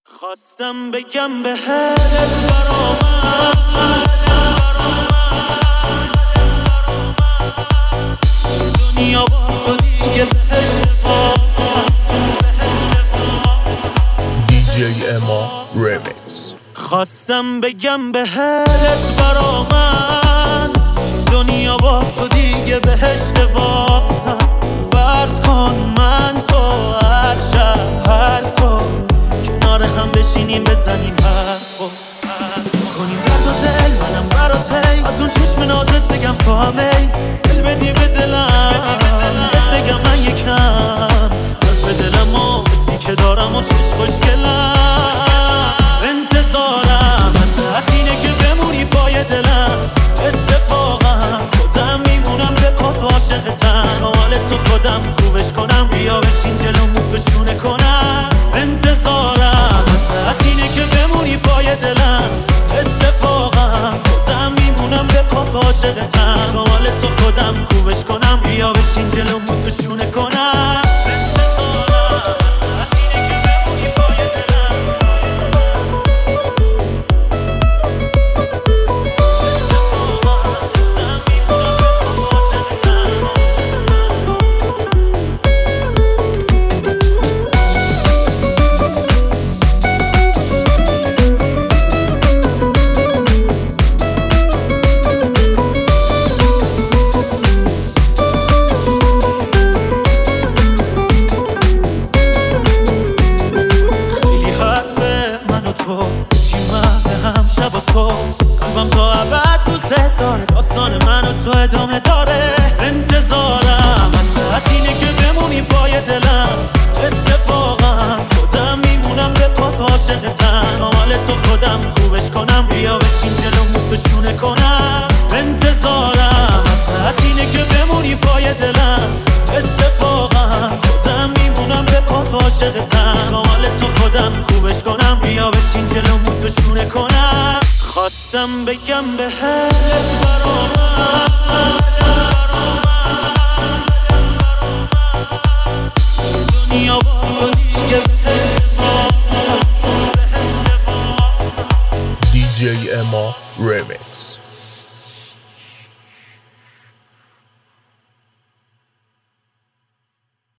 خواستم بگم بهت برامد دنیا با تو دیگه بهشت DJ اما ریمیکس. خواستم بگم بهت برامد دنیا با تو دیگه بهشت واسم. فرض کن من تو هر شب هر صبح کنار هم بشینیم بزنیم حرفو کنیم درد و دل منم براتی از اون چشم نازت بگم تو همه دل بدی به دلم بگم من یکم از به دلم و بسی که دارم و چشم خوشگلم انتظارم ازت اینه که بمونی پای دلم اتفاقا خودم میمونم به پا تو عاشقتم حال تو خودم خوبش کنم بیا بشین جلوم تو شونه کنم انتظارم ازت اینه که بمونی پای دلم اتفاقا خودم میمونم به پا تو عاشقتم حال تو خودم خوبش کنم بیا بشین جلوم تو شونه کنم قلبم تا ابد دوست داره داستان من و تو ادامه داره انتظارم ازت اینه که بمونی پای دلم اتفاقا خودم میمونم به پا تو عاشقتم حال تو خودم خوبش کنم بیا بشین جلوم تو شونه کنم انتظارم ازت اینه که بمونی پای دلم اتفاقا خودم میمونم به پا تو عاشقتم حال تو خودم خوبش کنم بیا بشین جلوم تو شونه کنم خواستم بگم بهت برامد دنیا با تو دیگه بهشت DJ اما ریمیکس.